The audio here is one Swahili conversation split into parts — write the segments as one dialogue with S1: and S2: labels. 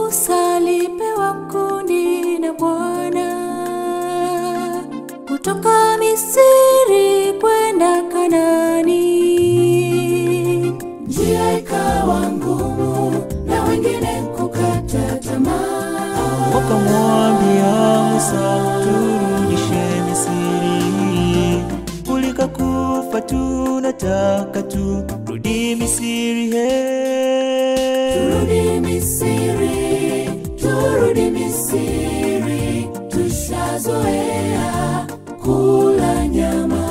S1: Musa alipewa kundi na Bwana kutoka Misri kwenda Kanaani. Njia ikawa ngumu na wengine kukata tamaa.
S2: Wakamwambia Musa, turudishe Misri, kulika kufa tunataka turudi Misri.
S1: Turudi Misri, turudi Misri, tushazoea kula nyama.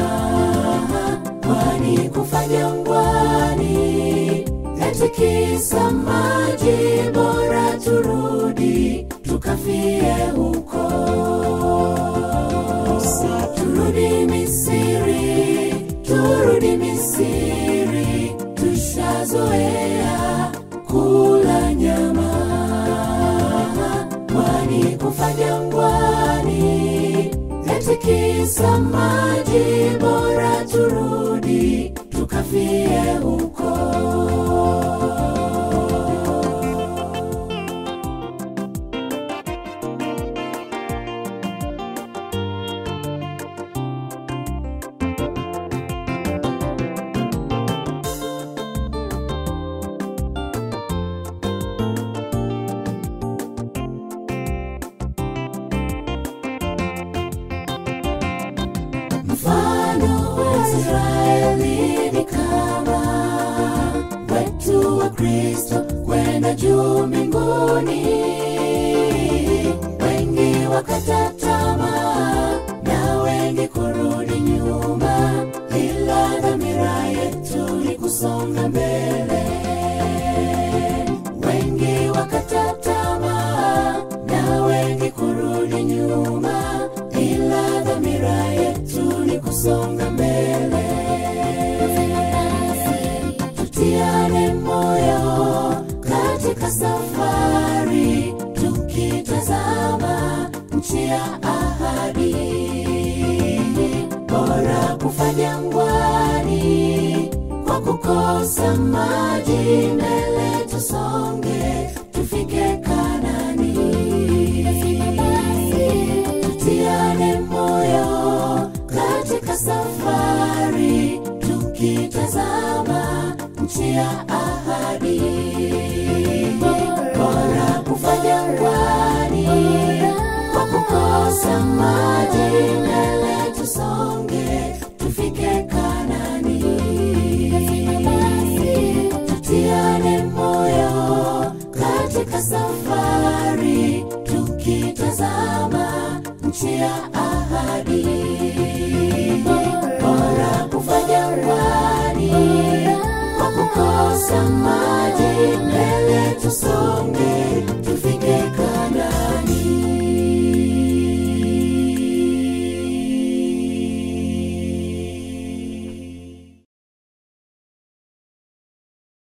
S1: Kwani kufa jangwani yatikisa maji, bora turudi tukafie huko. Turudi Misri, turudi Misri, tushazoea kula nyama. Kwani kufa jangwani yatikisa maji, bora turudi tukafie huko. Mfano wa Israeli ni kama wetu wa Kristo kwenda juu mbinguni. Wengi wakata tamaa na wengi kurudi nyuma, ila dhamira yetu ni kusonga mbele. Wengi wakata tamaa na wengi kurudi nyuma, ila dhamira yetu ni kusonga mbele. Tutiane moyo katika safari, tukitazama nchi ya ahadi. Bora kufa jangwani kwa kukosa maji, mbele tusonge tufike Kanaani. Tutiane moyo katika safari, tukitazama nchi ya ahadi. Bora kufa jangwani kwa kukosa maji, mbele tusonge tufike Kanaani. Tutiane moyo katika safari, tukitazama nchi ya ahadi. Bora kufa jangwani kwa kukosa maji, mbele tusonge